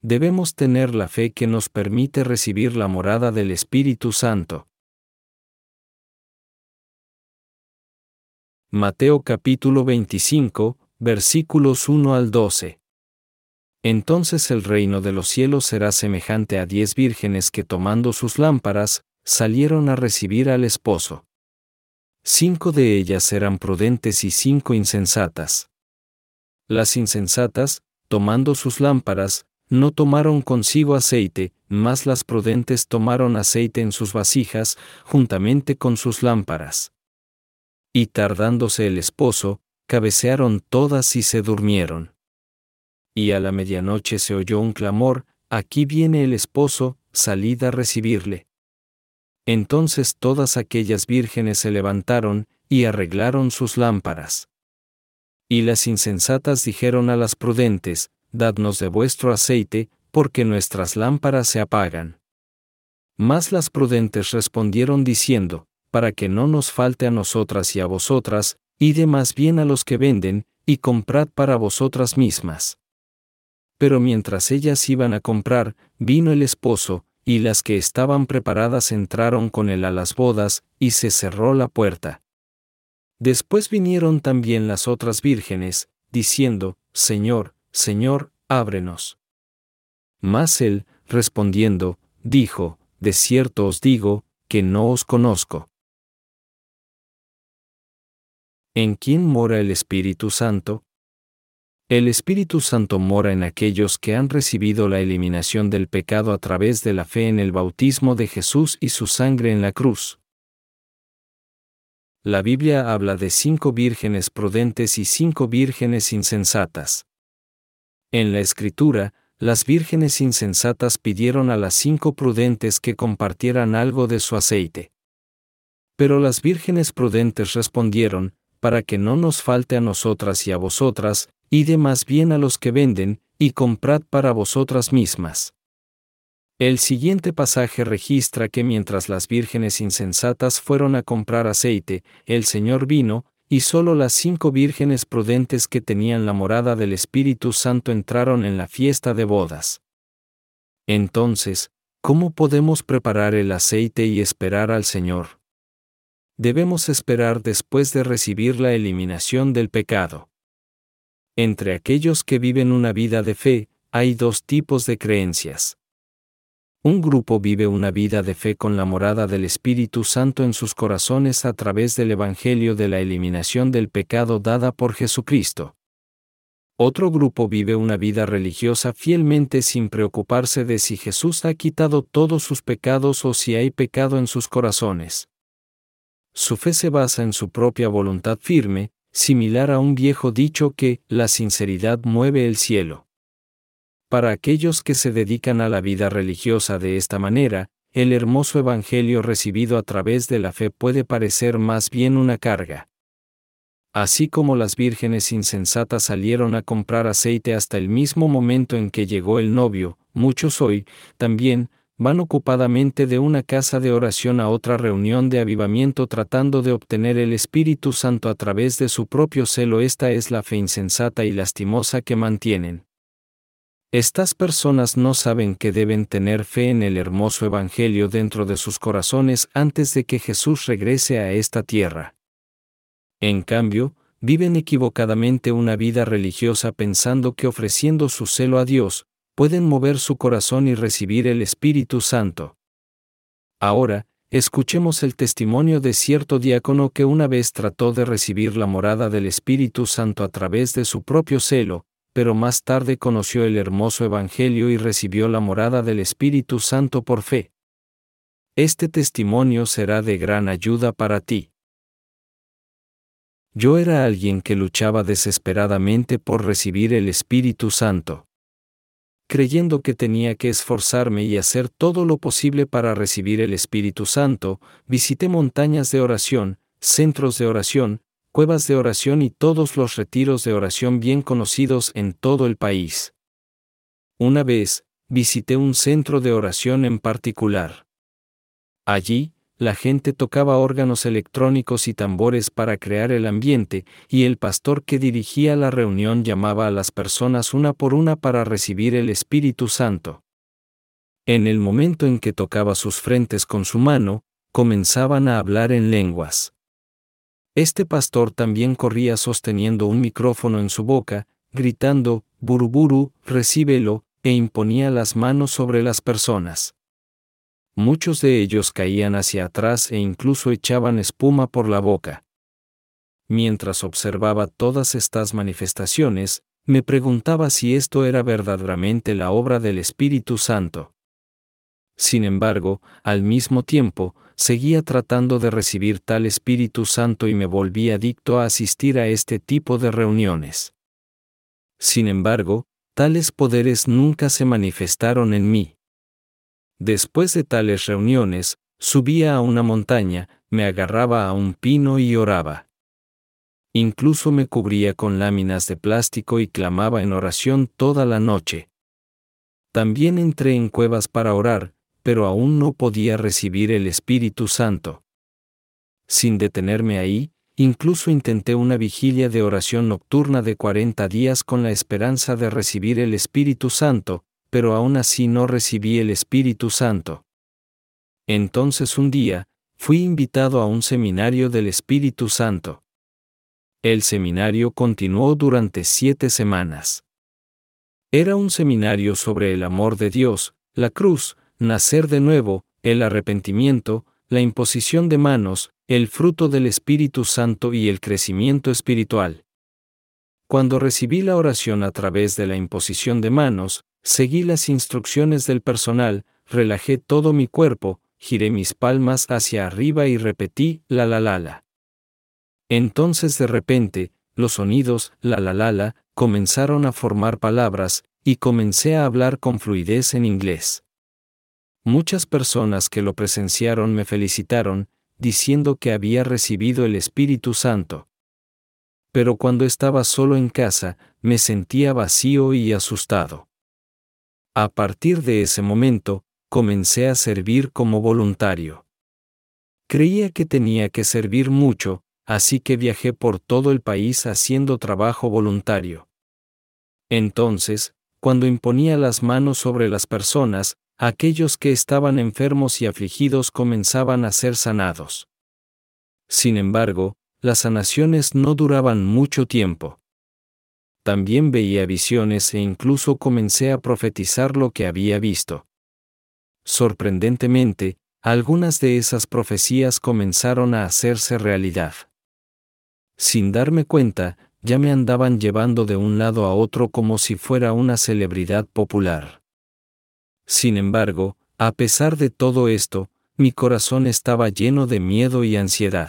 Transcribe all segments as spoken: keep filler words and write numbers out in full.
debemos tener la fe que nos permite recibir la morada del Espíritu Santo. Mateo capítulo veinticinco, versículos uno al doce. Entonces el reino de los cielos será semejante a diez vírgenes que tomando sus lámparas, salieron a recibir al esposo. Cinco de ellas eran prudentes y cinco insensatas. Las insensatas, tomando sus lámparas, no tomaron consigo aceite, mas las prudentes tomaron aceite en sus vasijas, juntamente con sus lámparas. Y tardándose el esposo, cabecearon todas y se durmieron. Y a la medianoche se oyó un clamor: «Aquí viene el esposo, salid a recibirle». Entonces todas aquellas vírgenes se levantaron, y arreglaron sus lámparas. Y las insensatas dijeron a las prudentes: «Dadnos de vuestro aceite, porque nuestras lámparas se apagan». Mas las prudentes respondieron diciendo: «Para que no nos falte a nosotras y a vosotras, id más bien a los que venden, y comprad para vosotras mismas». Pero mientras ellas iban a comprar, vino el esposo, y las que estaban preparadas entraron con él a las bodas, y se cerró la puerta. Después vinieron también las otras vírgenes, diciendo: «Señor, Señor, ábrenos». Mas él, respondiendo, dijo: «De cierto os digo, que no os conozco». ¿En quién mora el Espíritu Santo? El Espíritu Santo mora en aquellos que han recibido la eliminación del pecado a través de la fe en el bautismo de Jesús y su sangre en la cruz. La Biblia habla de cinco vírgenes prudentes y cinco vírgenes insensatas. En la Escritura, las vírgenes insensatas pidieron a las cinco prudentes que compartieran algo de su aceite. Pero las vírgenes prudentes respondieron: «Para que no nos falte a nosotras y a vosotras, id más bien a los que venden, y comprad para vosotras mismas». El siguiente pasaje registra que mientras las vírgenes insensatas fueron a comprar aceite, el Señor vino, y solo las cinco vírgenes prudentes que tenían la morada del Espíritu Santo entraron en la fiesta de bodas. Entonces, ¿cómo podemos preparar el aceite y esperar al Señor? Debemos esperar después de recibir la eliminación del pecado. Entre aquellos que viven una vida de fe, hay dos tipos de creencias. Un grupo vive una vida de fe con la morada del Espíritu Santo en sus corazones a través del Evangelio de la eliminación del pecado dada por Jesucristo. Otro grupo vive una vida religiosa fielmente sin preocuparse de si Jesús ha quitado todos sus pecados o si hay pecado en sus corazones. Su fe se basa en su propia voluntad firme, similar a un viejo dicho que la sinceridad mueve el cielo. Para aquellos que se dedican a la vida religiosa de esta manera, el hermoso evangelio recibido a través de la fe puede parecer más bien una carga. Así como las vírgenes insensatas salieron a comprar aceite hasta el mismo momento en que llegó el novio, muchos hoy, también, van ocupadamente de una casa de oración a otra reunión de avivamiento tratando de obtener el Espíritu Santo a través de su propio celo. Esta es la fe insensata y lastimosa que mantienen. Estas personas no saben que deben tener fe en el hermoso Evangelio dentro de sus corazones antes de que Jesús regrese a esta tierra. En cambio, viven equivocadamente una vida religiosa pensando que ofreciendo su celo a Dios, pueden mover su corazón y recibir el Espíritu Santo. Ahora, escuchemos el testimonio de cierto diácono que una vez trató de recibir la morada del Espíritu Santo a través de su propio celo, pero más tarde conoció el hermoso Evangelio y recibió la morada del Espíritu Santo por fe. Este testimonio será de gran ayuda para ti. Yo era alguien que luchaba desesperadamente por recibir el Espíritu Santo. Creyendo que tenía que esforzarme y hacer todo lo posible para recibir el Espíritu Santo, visité montañas de oración, centros de oración, cuevas de oración y todos los retiros de oración bien conocidos en todo el país. Una vez, visité un centro de oración en particular. Allí, la gente tocaba órganos electrónicos y tambores para crear el ambiente, y el pastor que dirigía la reunión llamaba a las personas una por una para recibir el Espíritu Santo. En el momento en que tocaba sus frentes con su mano, comenzaban a hablar en lenguas. Este pastor también corría sosteniendo un micrófono en su boca, gritando, «Buruburu, recíbelo», e imponía las manos sobre las personas. Muchos de ellos caían hacia atrás e incluso echaban espuma por la boca. Mientras observaba todas estas manifestaciones, me preguntaba si esto era verdaderamente la obra del Espíritu Santo. Sin embargo, al mismo tiempo, seguía tratando de recibir tal Espíritu Santo y me volví adicto a asistir a este tipo de reuniones. Sin embargo, tales poderes nunca se manifestaron en mí. Después de tales reuniones, subía a una montaña, me agarraba a un pino y oraba. Incluso me cubría con láminas de plástico y clamaba en oración toda la noche. También entré en cuevas para orar, pero aún no podía recibir el Espíritu Santo. Sin detenerme ahí, incluso intenté una vigilia de oración nocturna de cuarenta días con la esperanza de recibir el Espíritu Santo, pero aún así no recibí el Espíritu Santo. Entonces un día, fui invitado a un seminario del Espíritu Santo. El seminario continuó durante siete semanas. Era un seminario sobre el amor de Dios, la cruz, nacer de nuevo, el arrepentimiento, la imposición de manos, el fruto del Espíritu Santo y el crecimiento espiritual. Cuando recibí la oración a través de la imposición de manos, seguí las instrucciones del personal, relajé todo mi cuerpo, giré mis palmas hacia arriba y repetí la la la la. Entonces de repente, los sonidos la la la la comenzaron a formar palabras, y comencé a hablar con fluidez en inglés. Muchas personas que lo presenciaron me felicitaron, diciendo que había recibido el Espíritu Santo. Pero cuando estaba solo en casa, me sentía vacío y asustado. A partir de ese momento, comencé a servir como voluntario. Creía que tenía que servir mucho, así que viajé por todo el país haciendo trabajo voluntario. Entonces, cuando imponía las manos sobre las personas, aquellos que estaban enfermos y afligidos comenzaban a ser sanados. Sin embargo, las sanaciones no duraban mucho tiempo. También veía visiones e incluso comencé a profetizar lo que había visto. Sorprendentemente, algunas de esas profecías comenzaron a hacerse realidad. Sin darme cuenta, ya me andaban llevando de un lado a otro como si fuera una celebridad popular. Sin embargo, a pesar de todo esto, mi corazón estaba lleno de miedo y ansiedad.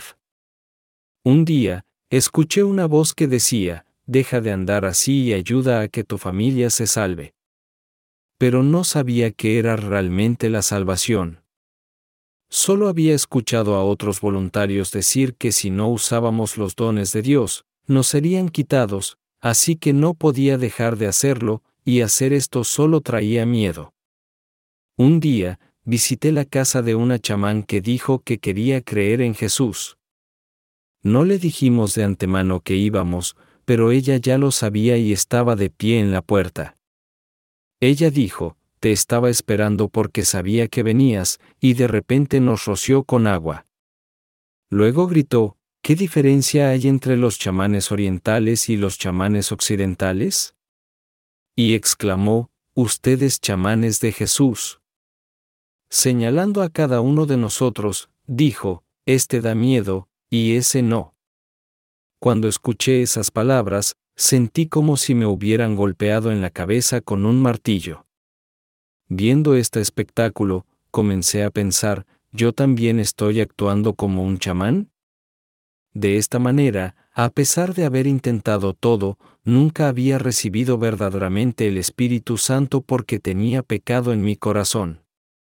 Un día, escuché una voz que decía, «Deja de andar así y ayuda a que tu familia se salve». Pero no sabía qué era realmente la salvación. Solo había escuchado a otros voluntarios decir que si no usábamos los dones de Dios, nos serían quitados, así que no podía dejar de hacerlo, y hacer esto solo traía miedo. Un día, visité la casa de una chamán que dijo que quería creer en Jesús. No le dijimos de antemano que íbamos, pero ella ya lo sabía y estaba de pie en la puerta. Ella dijo, «Te estaba esperando porque sabía que venías», y de repente nos roció con agua. Luego gritó, «¿Qué diferencia hay entre los chamanes orientales y los chamanes occidentales?». Y exclamó, «Ustedes chamanes de Jesús». Señalando a cada uno de nosotros, dijo, «Este da miedo, y ese no». Cuando escuché esas palabras, sentí como si me hubieran golpeado en la cabeza con un martillo. Viendo este espectáculo, comencé a pensar, ¿yo también estoy actuando como un chamán? De esta manera, a pesar de haber intentado todo, nunca había recibido verdaderamente el Espíritu Santo porque tenía pecado en mi corazón.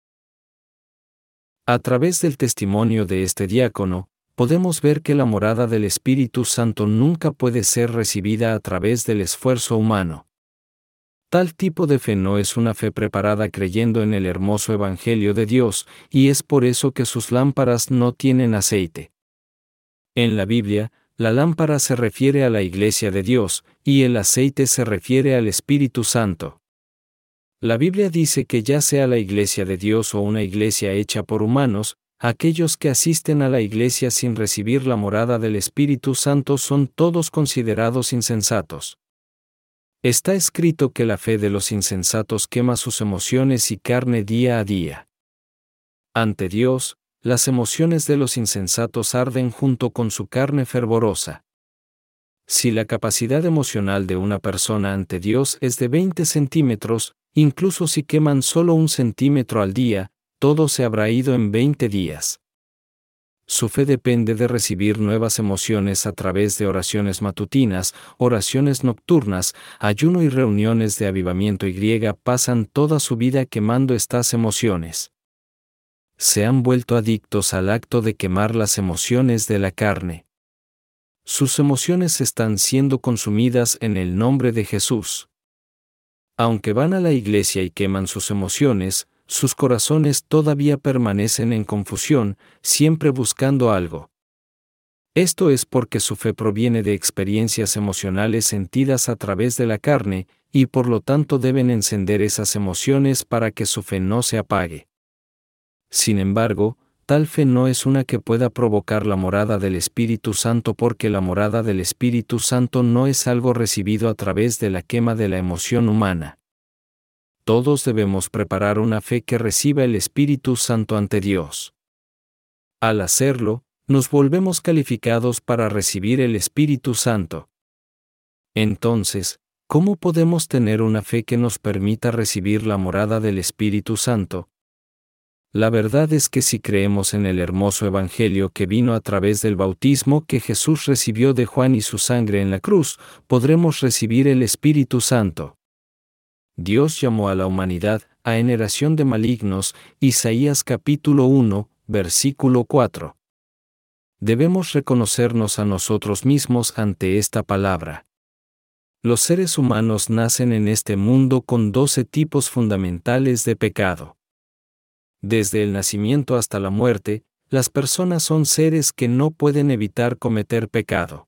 A través del testimonio de este diácono, podemos ver que la morada del Espíritu Santo nunca puede ser recibida a través del esfuerzo humano. Tal tipo de fe no es una fe preparada creyendo en el hermoso Evangelio de Dios, y es por eso que sus lámparas no tienen aceite. En la Biblia, la lámpara se refiere a la Iglesia de Dios, y el aceite se refiere al Espíritu Santo. La Biblia dice que ya sea la Iglesia de Dios o una iglesia hecha por humanos, aquellos que asisten a la iglesia sin recibir la morada del Espíritu Santo son todos considerados insensatos. Está escrito que la fe de los insensatos quema sus emociones y carne día a día. Ante Dios, las emociones de los insensatos arden junto con su carne fervorosa. Si la capacidad emocional de una persona ante Dios es de veinte centímetros, incluso si queman solo un centímetro al día, todo se habrá ido en veinte días. Su fe depende de recibir nuevas emociones a través de oraciones matutinas, oraciones nocturnas, ayuno y reuniones de avivamiento y pasan toda su vida quemando estas emociones. Se han vuelto adictos al acto de quemar las emociones de la carne. Sus emociones están siendo consumidas en el nombre de Jesús. Aunque van a la iglesia y queman sus emociones, sus corazones todavía permanecen en confusión, siempre buscando algo. Esto es porque su fe proviene de experiencias emocionales sentidas a través de la carne, y por lo tanto deben encender esas emociones para que su fe no se apague. Sin embargo, tal fe no es una que pueda provocar la morada del Espíritu Santo porque la morada del Espíritu Santo no es algo recibido a través de la quema de la emoción humana. Todos debemos preparar una fe que reciba el Espíritu Santo ante Dios. Al hacerlo, nos volvemos calificados para recibir el Espíritu Santo. Entonces, ¿cómo podemos tener una fe que nos permita recibir la morada del Espíritu Santo? La verdad es que si creemos en el hermoso Evangelio que vino a través del bautismo que Jesús recibió de Juan y su sangre en la cruz, podremos recibir el Espíritu Santo. Dios llamó a la humanidad a generación de malignos, Isaías capítulo uno, versículo cuatro. Debemos reconocernos a nosotros mismos ante esta palabra. Los seres humanos nacen en este mundo con doce tipos fundamentales de pecado. Desde el nacimiento hasta la muerte, las personas son seres que no pueden evitar cometer pecado.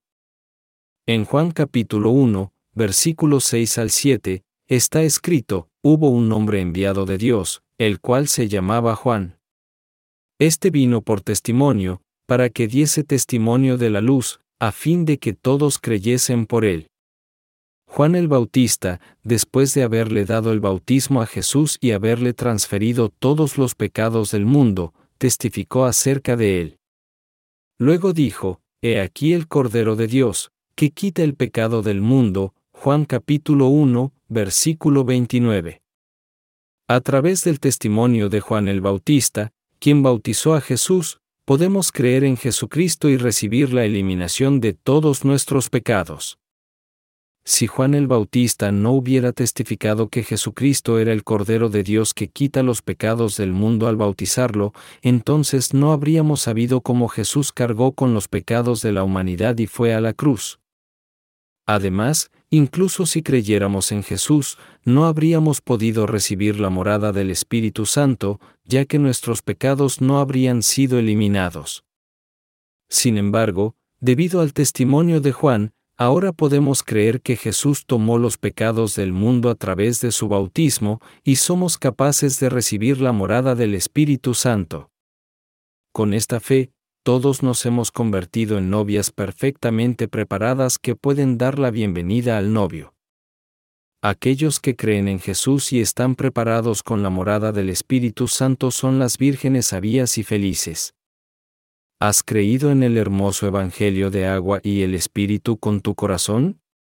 En Juan capítulo uno, versículos seis al siete, está escrito, hubo un hombre enviado de Dios, el cual se llamaba Juan. Este vino por testimonio, para que diese testimonio de la luz, a fin de que todos creyesen por él. Juan el Bautista, después de haberle dado el bautismo a Jesús y haberle transferido todos los pecados del mundo, testificó acerca de él. Luego dijo, He aquí el Cordero de Dios, que quita el pecado del mundo, Juan capítulo uno, versículo veintinueve. A través del testimonio de Juan el Bautista, quien bautizó a Jesús, podemos creer en Jesucristo y recibir la eliminación de todos nuestros pecados. Si Juan el Bautista no hubiera testificado que Jesucristo era el Cordero de Dios que quita los pecados del mundo al bautizarlo, entonces no habríamos sabido cómo Jesús cargó con los pecados de la humanidad y fue a la cruz. Además, incluso si creyéramos en Jesús, no habríamos podido recibir la morada del Espíritu Santo, ya que nuestros pecados no habrían sido eliminados. Sin embargo, debido al testimonio de Juan, ahora podemos creer que Jesús tomó los pecados del mundo a través de su bautismo, y somos capaces de recibir la morada del Espíritu Santo. Con esta fe, todos nos hemos convertido en novias perfectamente preparadas que pueden dar la bienvenida al novio. Aquellos que creen en Jesús y están preparados con la morada del Espíritu Santo son las vírgenes sabias y felices. ¿Has creído en el hermoso Evangelio de agua y el Espíritu con tu corazón?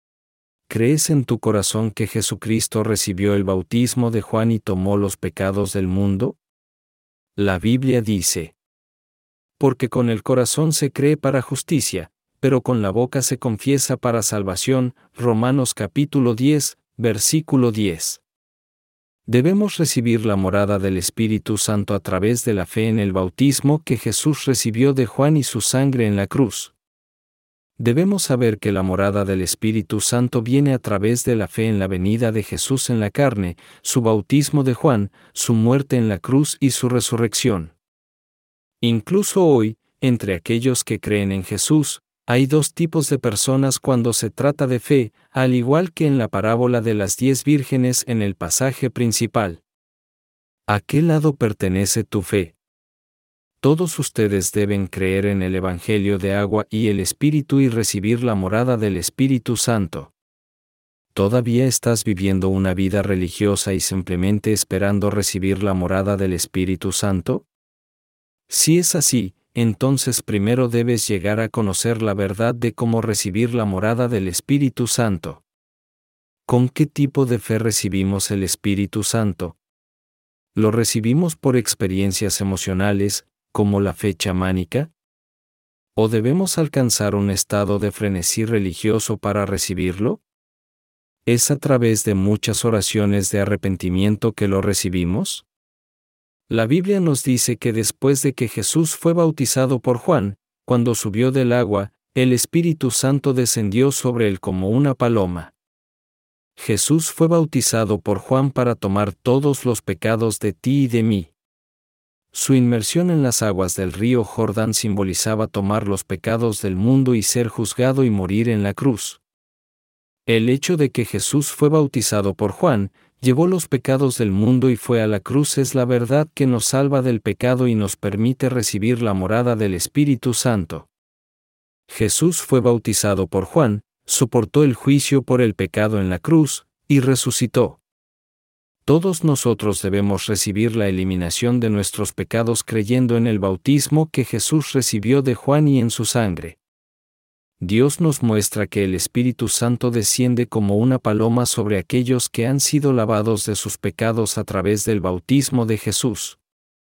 ¿Crees en tu corazón que Jesucristo recibió el bautismo de Juan y tomó los pecados del mundo? La Biblia dice, porque con el corazón se cree para justicia, pero con la boca se confiesa para salvación. Romanos capítulo diez, versículo diez. Debemos recibir la morada del Espíritu Santo a través de la fe en el bautismo que Jesús recibió de Juan y su sangre en la cruz. Debemos saber que la morada del Espíritu Santo viene a través de la fe en la venida de Jesús en la carne, su bautismo de Juan, su muerte en la cruz y su resurrección. Incluso hoy, entre aquellos que creen en Jesús, hay dos tipos de personas cuando se trata de fe, al igual que en la parábola de las diez vírgenes en el pasaje principal. ¿A qué lado pertenece tu fe? Todos ustedes deben creer en el Evangelio de agua y el Espíritu y recibir la morada del Espíritu Santo. ¿Todavía estás viviendo una vida religiosa y simplemente esperando recibir la morada del Espíritu Santo? Si es así, entonces primero debes llegar a conocer la verdad de cómo recibir la morada del Espíritu Santo. ¿Con qué tipo de fe recibimos el Espíritu Santo? ¿Lo recibimos por experiencias emocionales, como la fe chamánica? ¿O debemos alcanzar un estado de frenesí religioso para recibirlo? ¿Es a través de muchas oraciones de arrepentimiento que lo recibimos? La Biblia nos dice que después de que Jesús fue bautizado por Juan, cuando subió del agua, el Espíritu Santo descendió sobre él como una paloma. Jesús fue bautizado por Juan para tomar todos los pecados de ti y de mí. Su inmersión en las aguas del río Jordán simbolizaba tomar los pecados del mundo y ser juzgado y morir en la cruz. El hecho de que Jesús fue bautizado por Juan, llevó los pecados del mundo y fue a la cruz es la verdad que nos salva del pecado y nos permite recibir la morada del Espíritu Santo. Jesús fue bautizado por Juan, soportó el juicio por el pecado en la cruz, y resucitó. Todos nosotros debemos recibir la eliminación de nuestros pecados creyendo en el bautismo que Jesús recibió de Juan y en su sangre. Dios nos muestra que el Espíritu Santo desciende como una paloma sobre aquellos que han sido lavados de sus pecados a través del bautismo de Jesús.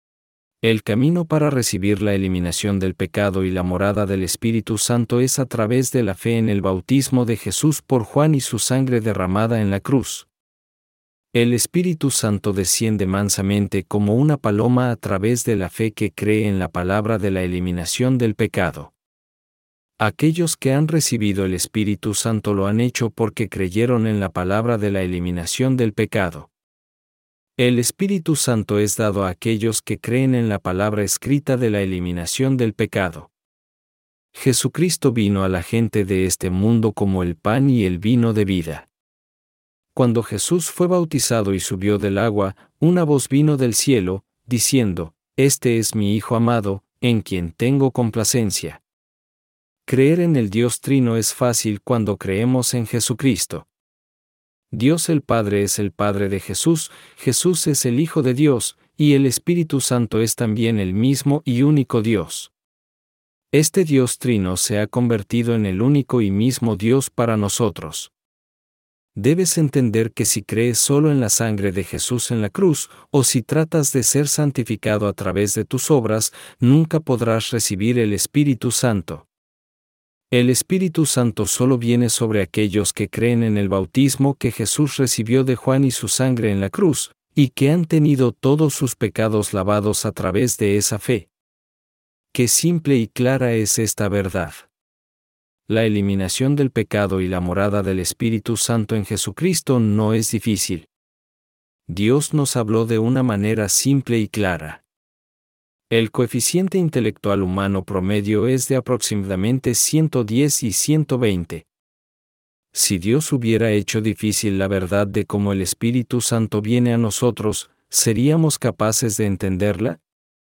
El camino para recibir la eliminación del pecado y la morada del Espíritu Santo es a través de la fe en el bautismo de Jesús por Juan y su sangre derramada en la cruz. El Espíritu Santo desciende mansamente como una paloma a través de la fe que cree en la palabra de la eliminación del pecado. Aquellos que han recibido el Espíritu Santo lo han hecho porque creyeron en la palabra de la eliminación del pecado. El Espíritu Santo es dado a aquellos que creen en la palabra escrita de la eliminación del pecado. Jesucristo vino a la gente de este mundo como el pan y el vino de vida. Cuando Jesús fue bautizado y subió del agua, una voz vino del cielo, diciendo: Este es mi Hijo amado, en quien tengo complacencia. Creer en el Dios Trino es fácil cuando creemos en Jesucristo. Dios el Padre es el Padre de Jesús, Jesús es el Hijo de Dios, y el Espíritu Santo es también el mismo y único Dios. Este Dios Trino se ha convertido en el único y mismo Dios para nosotros. Debes entender que si crees solo en la sangre de Jesús en la cruz, o si tratas de ser santificado a través de tus obras, nunca podrás recibir el Espíritu Santo. El Espíritu Santo solo viene sobre aquellos que creen en el bautismo que Jesús recibió de Juan y su sangre en la cruz, y que han tenido todos sus pecados lavados a través de esa fe. Qué simple y clara es esta verdad. La eliminación del pecado y la morada del Espíritu Santo en Jesucristo no es difícil. Dios nos habló de una manera simple y clara. El coeficiente intelectual humano promedio es de aproximadamente ciento diez y ciento veinte. Si Dios hubiera hecho difícil la verdad de cómo el Espíritu Santo viene a nosotros, ¿seríamos capaces de entenderla?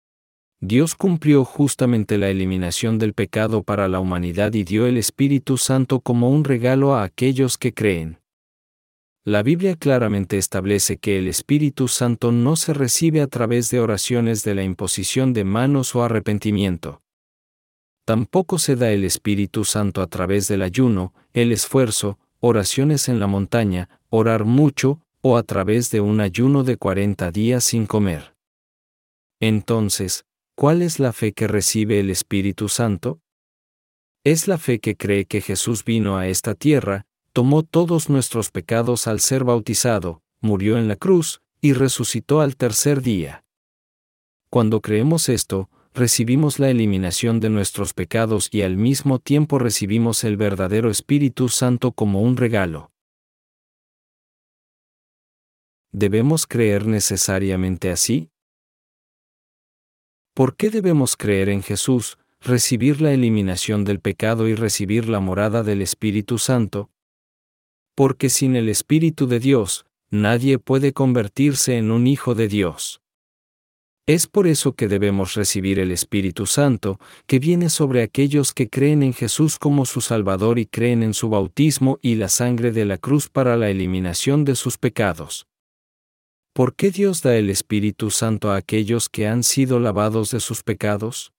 Dios cumplió justamente la eliminación del pecado para la humanidad y dio el Espíritu Santo como un regalo a aquellos que creen. La Biblia claramente establece que el Espíritu Santo no se recibe a través de oraciones de la imposición de manos o arrepentimiento. Tampoco se da el Espíritu Santo a través del ayuno, el esfuerzo, oraciones en la montaña, orar mucho, o a través de un ayuno de cuarenta días sin comer. Entonces, ¿cuál es la fe que recibe el Espíritu Santo? Es la fe que cree que Jesús vino a esta tierra, tomó todos nuestros pecados al ser bautizado, murió en la cruz, y resucitó al tercer día. Cuando creemos esto, recibimos la eliminación de nuestros pecados y al mismo tiempo recibimos el verdadero Espíritu Santo como un regalo. ¿Debemos creer necesariamente así? ¿Por qué debemos creer en Jesús, recibir la eliminación del pecado y recibir la morada del Espíritu Santo? Porque sin el Espíritu de Dios, nadie puede convertirse en un hijo de Dios. Es por eso que debemos recibir el Espíritu Santo, que viene sobre aquellos que creen en Jesús como su Salvador y creen en su bautismo y la sangre de la cruz para la eliminación de sus pecados. ¿Por qué Dios da el Espíritu Santo a aquellos que han sido lavados de sus pecados?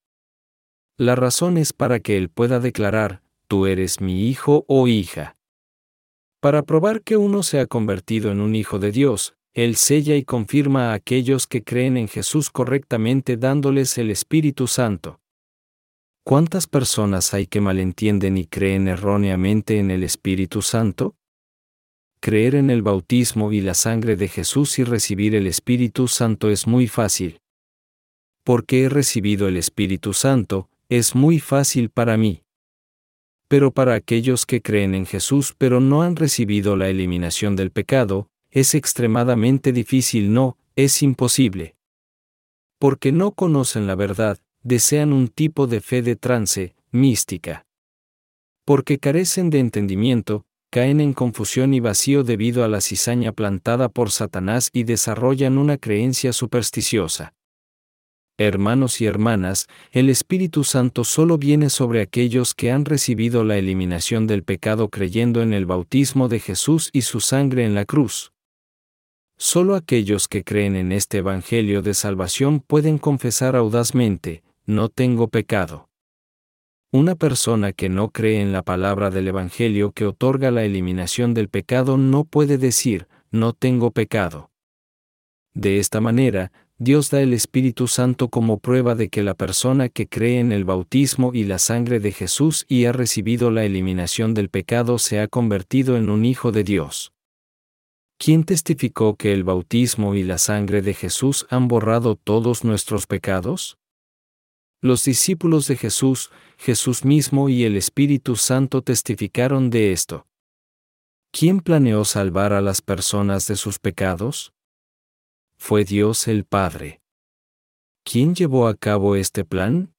La razón es para que Él pueda declarar, tú eres mi hijo o hija. Para probar que uno se ha convertido en un hijo de Dios, Él sella y confirma a aquellos que creen en Jesús correctamente dándoles el Espíritu Santo. ¿Cuántas personas hay que malentienden y creen erróneamente en el Espíritu Santo? Creer en el bautismo y la sangre de Jesús y recibir el Espíritu Santo es muy fácil. Porque he recibido el Espíritu Santo, es muy fácil para mí. Pero para aquellos que creen en Jesús pero no han recibido la eliminación del pecado, es extremadamente difícil, no, es imposible. Porque no conocen la verdad, desean un tipo de fe de trance, mística. Porque carecen de entendimiento, caen en confusión y vacío debido a la cizaña plantada por Satanás y desarrollan una creencia supersticiosa. Hermanos y hermanas, el Espíritu Santo solo viene sobre aquellos que han recibido la eliminación del pecado creyendo en el bautismo de Jesús y su sangre en la cruz. Solo aquellos que creen en este Evangelio de salvación pueden confesar audazmente, no tengo pecado. Una persona que no cree en la palabra del Evangelio que otorga la eliminación del pecado no puede decir, no tengo pecado. De esta manera, Dios da el Espíritu Santo como prueba de que la persona que cree en el bautismo y la sangre de Jesús y ha recibido la eliminación del pecado se ha convertido en un hijo de Dios. ¿Quién testificó que el bautismo y la sangre de Jesús han borrado todos nuestros pecados? Los discípulos de Jesús, Jesús mismo y el Espíritu Santo testificaron de esto. ¿Quién planeó salvar a las personas de sus pecados? Fue Dios el Padre. ¿Quién llevó a cabo este plan?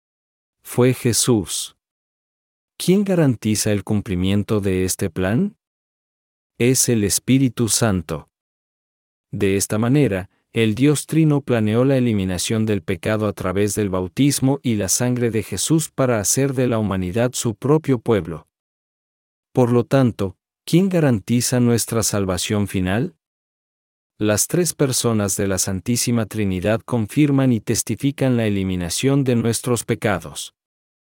Fue Jesús. ¿Quién garantiza el cumplimiento de este plan? Es el Espíritu Santo. De esta manera, el Dios Trino planeó la eliminación del pecado a través del bautismo y la sangre de Jesús para hacer de la humanidad su propio pueblo. Por lo tanto, ¿quién garantiza nuestra salvación final? Las tres personas de la Santísima Trinidad confirman y testifican la eliminación de nuestros pecados.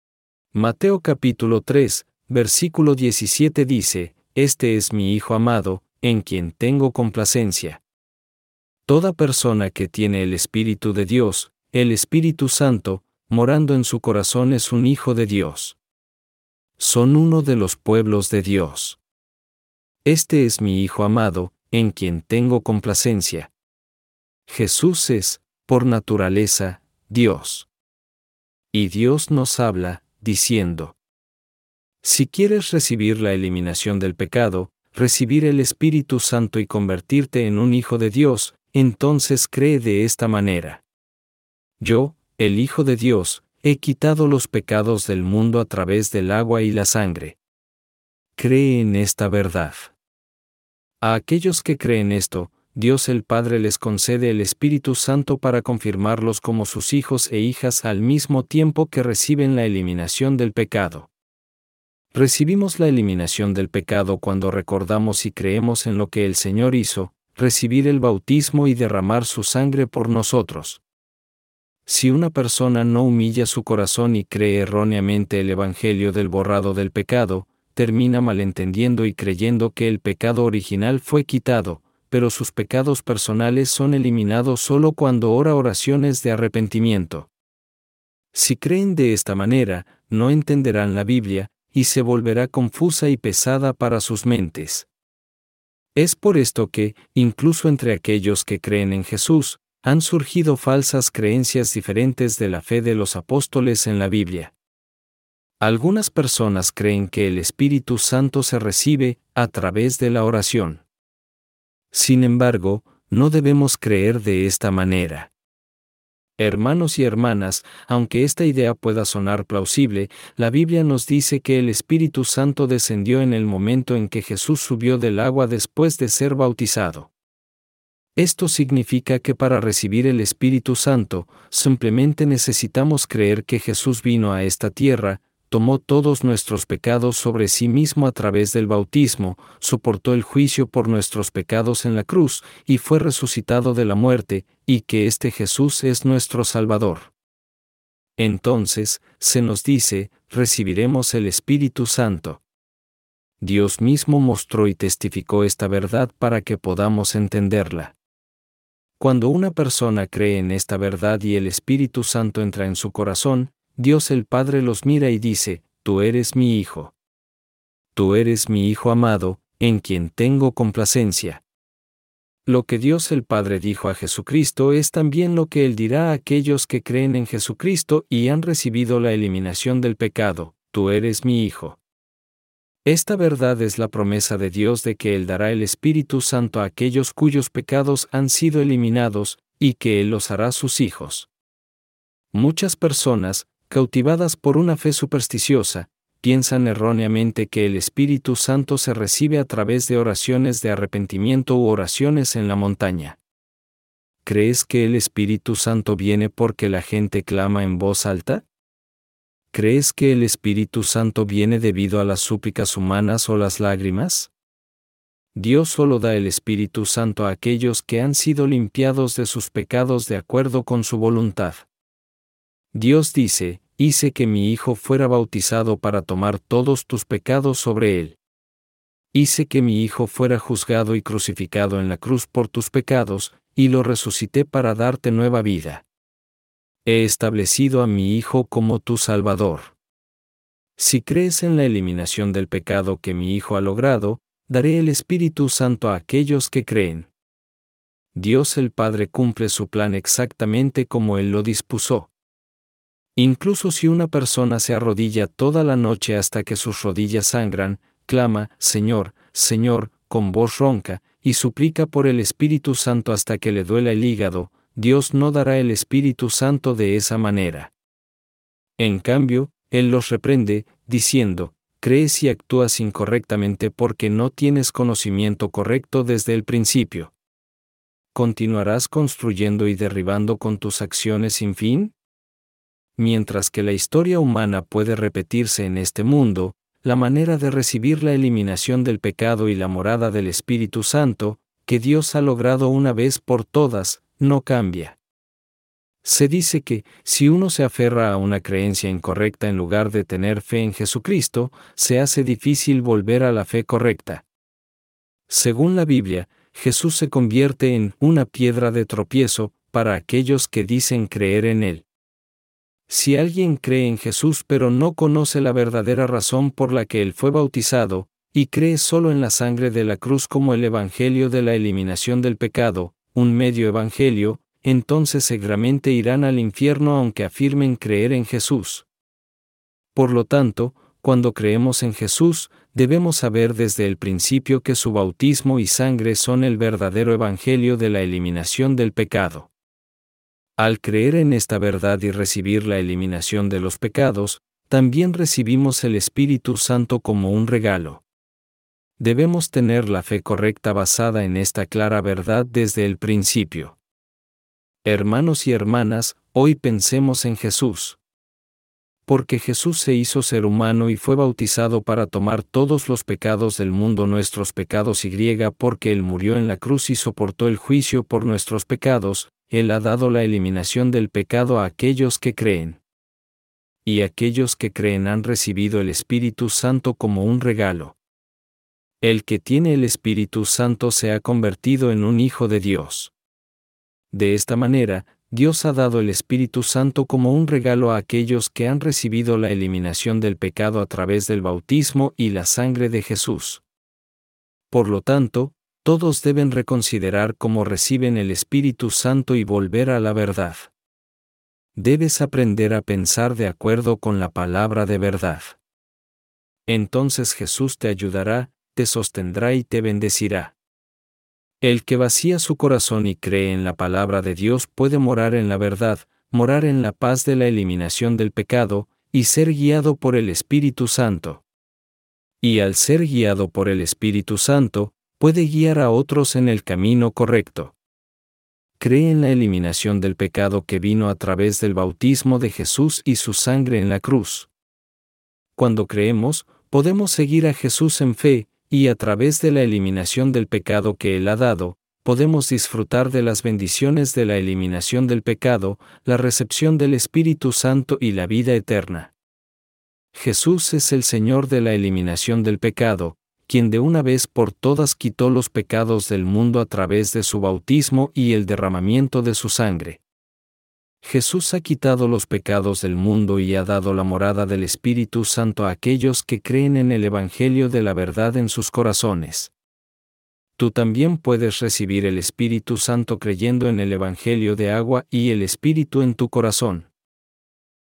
Mateo capítulo tres, versículo diecisiete dice, Este es mi Hijo amado, en quien tengo complacencia. Toda persona que tiene el Espíritu de Dios, el Espíritu Santo, morando en su corazón es un hijo de Dios. Son uno de los pueblos de Dios. Este es mi Hijo amado, en quien tengo complacencia. Jesús es, por naturaleza, Dios. Y Dios nos habla, diciendo: si quieres recibir la eliminación del pecado, recibir el Espíritu Santo y convertirte en un hijo de Dios, entonces cree de esta manera. Yo, el Hijo de Dios, he quitado los pecados del mundo a través del agua y la sangre. Cree en esta verdad. A aquellos que creen esto, Dios el Padre les concede el Espíritu Santo para confirmarlos como sus hijos e hijas al mismo tiempo que reciben la eliminación del pecado. Recibimos la eliminación del pecado cuando recordamos y creemos en lo que el Señor hizo, recibir el bautismo y derramar su sangre por nosotros. Si una persona no humilla su corazón y cree erróneamente el Evangelio del borrado del pecado, termina malentendiendo y creyendo que el pecado original fue quitado, pero sus pecados personales son eliminados solo cuando ora oraciones de arrepentimiento. Si creen de esta manera, no entenderán la Biblia, y se volverá confusa y pesada para sus mentes. Es por esto que, incluso entre aquellos que creen en Jesús, Han surgido falsas creencias diferentes de la fe de los apóstoles en la Biblia. Algunas personas creen que el Espíritu Santo se recibe a través de la oración. Sin embargo, no debemos creer de esta manera. Hermanos y hermanas, aunque esta idea pueda sonar plausible, la Biblia nos dice que el Espíritu Santo descendió en el momento en que Jesús subió del agua después de ser bautizado. Esto significa que para recibir el Espíritu Santo, simplemente necesitamos creer que Jesús vino a esta tierra, tomó todos nuestros pecados sobre sí mismo a través del bautismo, soportó el juicio por nuestros pecados en la cruz, y fue resucitado de la muerte, y que este Jesús es nuestro Salvador. Entonces, se nos dice, recibiremos el Espíritu Santo. Dios mismo mostró y testificó esta verdad para que podamos entenderla. Cuando una persona cree en esta verdad y el Espíritu Santo entra en su corazón, Dios el Padre los mira y dice, tú eres mi Hijo. Tú eres mi Hijo amado, en quien tengo complacencia. Lo que Dios el Padre dijo a Jesucristo es también lo que Él dirá a aquellos que creen en Jesucristo y han recibido la eliminación del pecado, tú eres mi Hijo. Esta verdad es la promesa de Dios de que Él dará el Espíritu Santo a aquellos cuyos pecados han sido eliminados, y que Él los hará sus hijos. Muchas personas, cautivadas por una fe supersticiosa, piensan erróneamente que el Espíritu Santo se recibe a través de oraciones de arrepentimiento u oraciones en la montaña. ¿Crees que el Espíritu Santo viene porque la gente clama en voz alta? ¿Crees que el Espíritu Santo viene debido a las súplicas humanas o las lágrimas? Dios solo da el Espíritu Santo a aquellos que han sido limpiados de sus pecados de acuerdo con su voluntad. Dios dice, hice que mi Hijo fuera bautizado para tomar todos tus pecados sobre él. Hice que mi Hijo fuera juzgado y crucificado en la cruz por tus pecados, y lo resucité para darte nueva vida. He establecido a mi Hijo como tu Salvador. Si crees en la eliminación del pecado que mi Hijo ha logrado, daré el Espíritu Santo a aquellos que creen. Dios el Padre cumple su plan exactamente como Él lo dispuso. Incluso si una persona se arrodilla toda la noche hasta que sus rodillas sangran, clama, Señor, Señor, con voz ronca, y suplica por el Espíritu Santo hasta que le duela el hígado, Dios no dará el Espíritu Santo de esa manera. En cambio, Él los reprende, diciendo, crees y actúas incorrectamente porque no tienes conocimiento correcto desde el principio. ¿Continuarás construyendo y derribando con tus acciones sin fin? Mientras que la historia humana puede repetirse en este mundo, la manera de recibir la eliminación del pecado y la morada del Espíritu Santo, que Dios ha logrado una vez por todas, no cambia. Se dice que, si uno se aferra a una creencia incorrecta en lugar de tener fe en Jesucristo, se hace difícil volver a la fe correcta. Según la Biblia, Jesús se convierte en una piedra de tropiezo para aquellos que dicen creer en Él. Si alguien cree en Jesús pero no conoce la verdadera razón por la que Él fue bautizado, y cree solo en la sangre de la cruz como el Evangelio de la eliminación del pecado, un medio evangelio, entonces seguramente irán al infierno aunque afirmen creer en Jesús. Por lo tanto, cuando creemos en Jesús, debemos saber desde el principio que su bautismo y sangre son el verdadero evangelio de la eliminación del pecado. Al creer en esta verdad y recibir la eliminación de los pecados, también recibimos el Espíritu Santo como un regalo. Debemos tener la fe correcta basada en esta clara verdad desde el principio. Hermanos y hermanas, hoy pensemos en Jesús. Porque Jesús se hizo ser humano y fue bautizado para tomar todos los pecados del mundo, nuestros pecados, y porque Él murió en la cruz y soportó el juicio por nuestros pecados, Él ha dado la eliminación del pecado a aquellos que creen. Y aquellos que creen han recibido el Espíritu Santo como un regalo. El que tiene el Espíritu Santo se ha convertido en un hijo de Dios. De esta manera, Dios ha dado el Espíritu Santo como un regalo a aquellos que han recibido la eliminación del pecado a través del bautismo y la sangre de Jesús. Por lo tanto, todos deben reconsiderar cómo reciben el Espíritu Santo y volver a la verdad. Debes aprender a pensar de acuerdo con la palabra de verdad. Entonces Jesús te ayudará, te sostendrá y te bendecirá. El que vacía su corazón y cree en la palabra de Dios puede morar en la verdad, morar en la paz de la eliminación del pecado, y ser guiado por el Espíritu Santo. Y al ser guiado por el Espíritu Santo, puede guiar a otros en el camino correcto. Cree en la eliminación del pecado que vino a través del bautismo de Jesús y su sangre en la cruz. Cuando creemos, podemos seguir a Jesús en fe, y a través de la eliminación del pecado que Él ha dado, podemos disfrutar de las bendiciones de la eliminación del pecado, la recepción del Espíritu Santo y la vida eterna. Jesús es el Señor de la eliminación del pecado, quien de una vez por todas quitó los pecados del mundo a través de su bautismo y el derramamiento de su sangre. Jesús ha quitado los pecados del mundo y ha dado la morada del Espíritu Santo a aquellos que creen en el Evangelio de la verdad en sus corazones. Tú también puedes recibir el Espíritu Santo creyendo en el Evangelio de agua y el Espíritu en tu corazón.